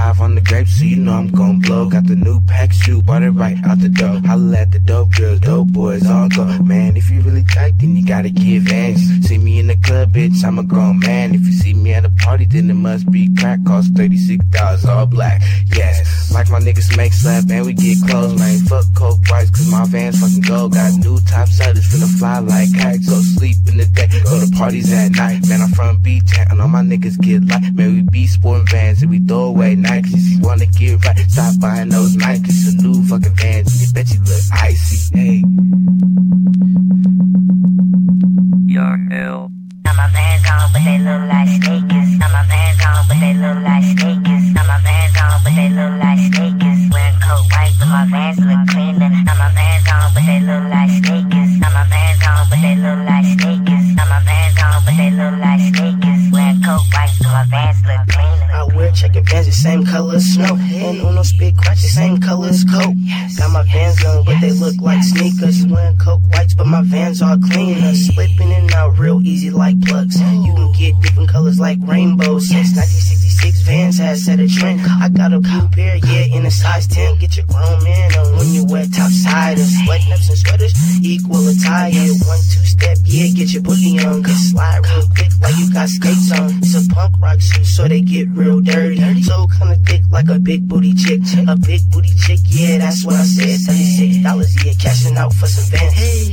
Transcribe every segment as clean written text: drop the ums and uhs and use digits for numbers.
5 on the grapes, so you know I'm gon' blow. Got the new pack shoe, bought it right out the door. Holla at the dope girls, dope boys, all go. Man, if you really tight, then you gotta give hands. See me in the club, bitch, I'm a grown man. If you see me at a party, then it must be crack. Cost $36, all black, yes. Like my niggas make slap, and we get close, man. Fuck coke whites, cause my Vans fucking gold. Got new topsiders, finna fly like kites. So sleep in the day, go to parties at night. Man, I'm from B-Town, and all my niggas get light. Man, we be sporting Vans, and we throw away Nikes. If you wanna get right, stop buying those Nikes. It's a new fucking Vans, and you bet you look icy, hey. You're ill. Got my Vans on, but they look like sneakers. Got my Vans on, but they look like sneakers. Got my Vans on, but they look like sneakers. Wearing coat white, but my Vans look cleaner. Got my Vans on, but they look like sneakers. Got my Vans on, but they look like sneakers. Got my Vans on, but they look like sneakers. Wearing coat white, but my Vans look cleaner. I wear checkered Vans, the same color as snow. And Uno spit crutch, the same color as coat. Got my Vans on, but they look like sneakers. Wearing coke whites, but my Vans are cleaner. Slipping in and out real easy like plugs. You can get different colors like rainbows. Since 1966, Vans has set a trend. I got a blue pair, yeah, in a size 10. Get your grown man on when you wear topsiders. Sweatnuts and sweaters equal attire. 1-2 step, yeah, get your boogie on. Just slide real quick like you got skates on. It's a punk rock shoe, so they get real dirty. So kinda thick like a big booty chick. A big booty chick, yeah, that's what I said. $36, yeah, cashing out for some Vans. Hey.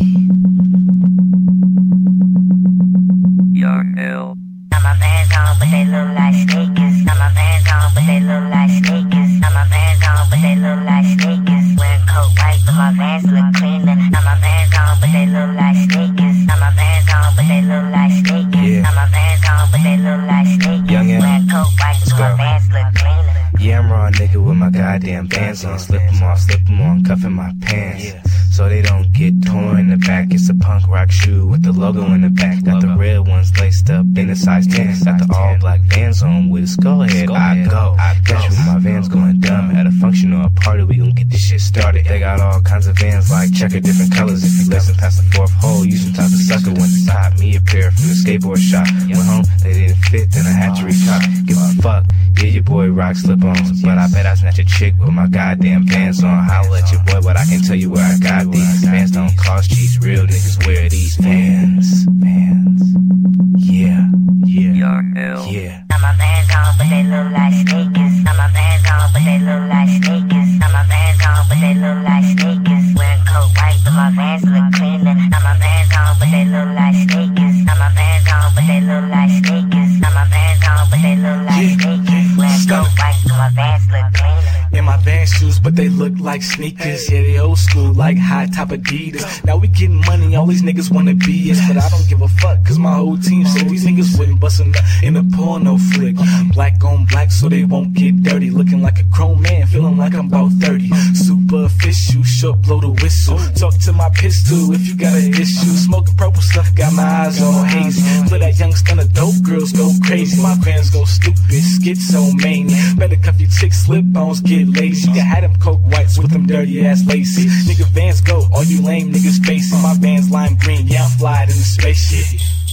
You're ill. Got my Vans on, but they look like sneakers. Got my Vans on, but they look like sneakers. Got my Vans on, but they look like sneakers. Wearing coat white, but my Vans look cleaner. Got my Vans on, but they look like sneakers. Got my Vans on, but they look like sneakers. Got my Vans on, but they look like sneakers. Wearing coat white, but my Vans look cleaner. Yeah, I'm raw nigga with my goddamn Vans on. Slip them on, cuffing my pants. So they don't get torn in the back. It's a punk rock shoe with the logo in the back. Got the red ones laced up in a size 10. Got the all black Vans on with a skull head. I go. Catch with my Vans going dumb. At a function or a party, we gon' get this shit started. They got all kinds of Vans like checker different colors. If you listen past the fourth hole, you some type of sucker. Went to cop me a pair from the skateboard shop. Went home, they didn't fit, then I had to recop. Give a fuck. Yeah, your boy rock slip-ons, but I bet I snatch a chick with my goddamn Vans on. Holla at your boy, but I can tell you where I got these. Vans don't cost cheese, real niggas wear these Vans. Yeah. You're ill. Yeah. Got my Vans on, but they look like sneakers. Got my Vans on, but they look like sneakers. Got my Vans on, but they look like sneakers. Wearing coat white, but my Vans look cleaner. Got my Vans on, but they look like sneakers. Got my Vans on, but they look like sneakers. Got my Vans on, but they look like sneakers. Wearing coat white, but my Vans look cleaner. In my Vans shoes, but they look like sneakers. Yeah, they old school, like high top Adidas. Now we getting money, all these niggas wanna be us, but I don't give a fuck, cause my whole team said these niggas wouldn't bust a nut in a porno flick. Black on black, so they won't get dirty. Looking like a grown man, feeling like I'm about 30. Super official, short blow the whistle. Talk to my pistol if you got an issue. Smoking purple stuff, got my eyes all hazy. For that young stunner, dope girls go crazy. My Vans go stupid, schizomania. Better cuff your chicks, slip-ons, get lazy. You had them coke whites with them dirty ass laces. Nigga Vans go, all you lame niggas facing. My Vans lime green, yeah I'm flying in the spaceship.